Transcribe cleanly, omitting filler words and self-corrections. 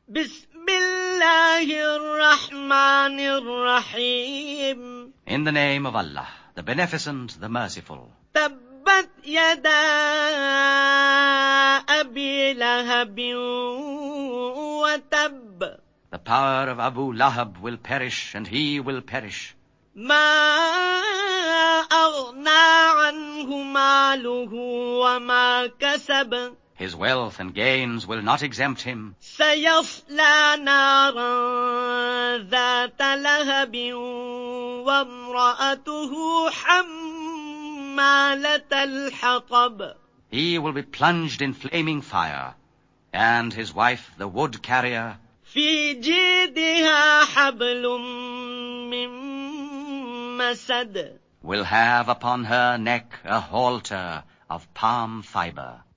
بسم الله الرحمن الرحيم. In the name of Allah, the Beneficent, the Merciful. تبت يدا أبي لهب وتب. The power of Abu Lahab will perish, and he will perish. ما أغنى عنه ماله وما كسب. His wealth and gains will not exempt him. سيصلى نارا ذات لهب وامرأته حمالة الحطب. He will be plunged in flaming fire, and his wife the wood carrier. في جيدها حبل من مسد. Will have upon her neck a halter of palm fiber.